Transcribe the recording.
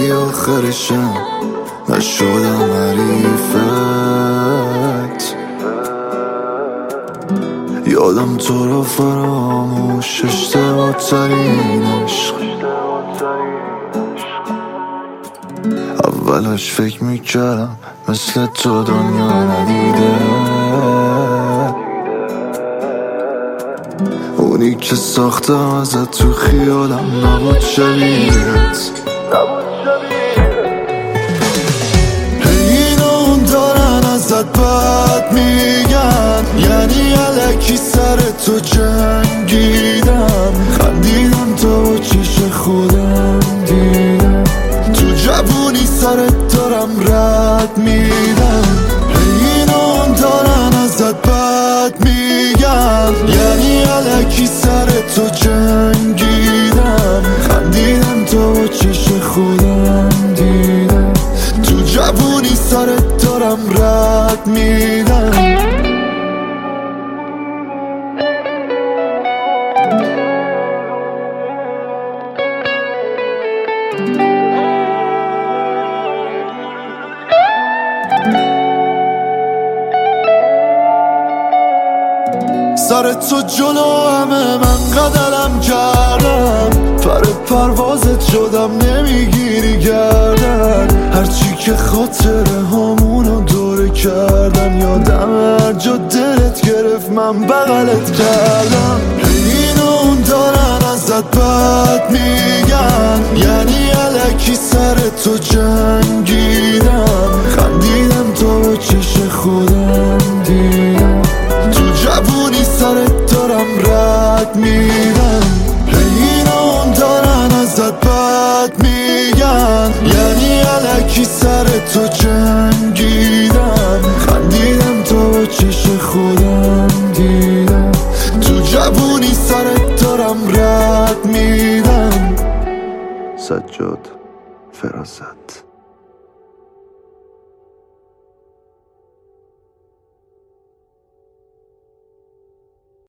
ولی آخرشم نشدم حریفت. یادم تو رو فراموش اشتباه ترین عشق. اولش فکر میکردم مثل تو دنیا ندیده، اونی که ساختم ازت تو خیالم نبود شبیهت. اینو دارن ازت بد میگن، یعنی الکی سر تو جنگیدم. خندیدم تا با چیش خودم دیدم، تو جوونی سرت دارم رد میدم. اینو دارن ازت بد میگن، یعنی الکی سر تو جنگیدم. خندیدم تا با چیش خودم دیدم، تو جوونی سرت دارم رد میدم. سر تو جلو همه من قدرم کردم، پر پروازت شدم نمیگیری گردن. هرچی که خاطره همونو دوره کردن، یادم هر جا دلت گرفت من بغلت کردم. اینو دارن ازت بد میگن، یعنی الکی سر تو جنگیدم. خندیدم تا با چش خودم دیدم، تو جوونی سرت دارم رد میدم. اینو دارن ازت بد میگن، یعنی الکی سر تو جنگیدم. خندیدم تا با چش خودم دیدم، تو جوونی سرت دارم رد میدم. سجاد فراست.